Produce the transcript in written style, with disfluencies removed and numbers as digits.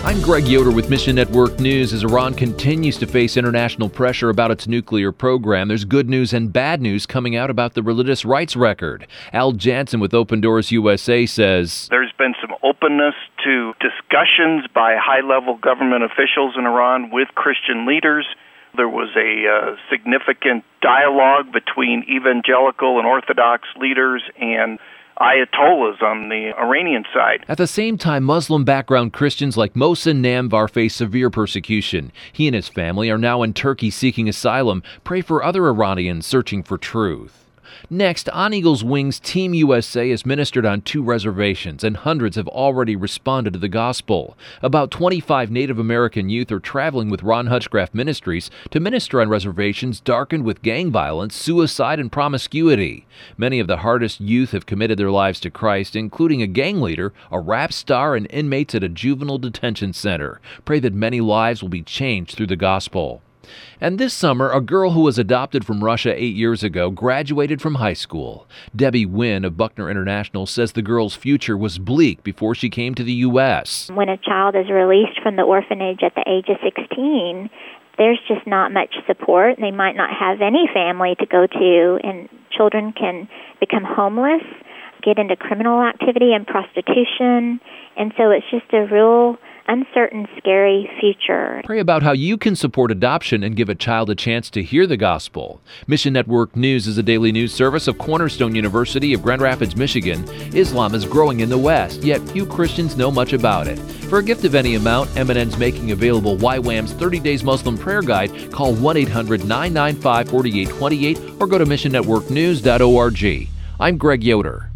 I'm Greg Yoder with Mission Network News. As Iran continues to face international pressure about its nuclear program, there's good news and bad news coming out about the religious rights record. Al Jansen with Open Doors USA says, there's been some openness to discussions by high-level government officials in Iran with Christian leaders. There was a significant dialogue between evangelical and Orthodox leaders and Ayatollahs on the Iranian side. At the same time, Muslim background Christians like Mohsen Namvar face severe persecution. He and his family are now in Turkey seeking asylum. Pray for other Iranians searching for truth. Next, On Eagle's Wings Team USA is ministered on 2 reservations, and hundreds have already responded to the gospel. About 25 Native American youth are traveling with Ron Hutchcraft Ministries to minister on reservations darkened with gang violence, suicide, and promiscuity. Many of the hardest youth have committed their lives to Christ, including a gang leader, a rap star, and inmates at a juvenile detention center. Pray that many lives will be changed through the gospel. And this summer, a girl who was adopted from Russia 8 years ago graduated from high school. Debbie Wynn of Buckner International says the girl's future was bleak before she came to the U.S. When a child is released from the orphanage at the age of 16, there's just not much support. They might not have any family to go to, and children can become homeless, get into criminal activity and prostitution, and so it's just a real uncertain, scary future. Pray about how you can support adoption and give a child a chance to hear the gospel. Mission Network News is a daily news service of Cornerstone University of Grand Rapids, Michigan. Islam is growing in the West, yet few Christians know much about it. For a gift of any amount, MNN's making available YWAM's 30 Days Muslim Prayer Guide. Call 1-800-995-4828 or go to missionnetworknews.org. I'm Greg Yoder.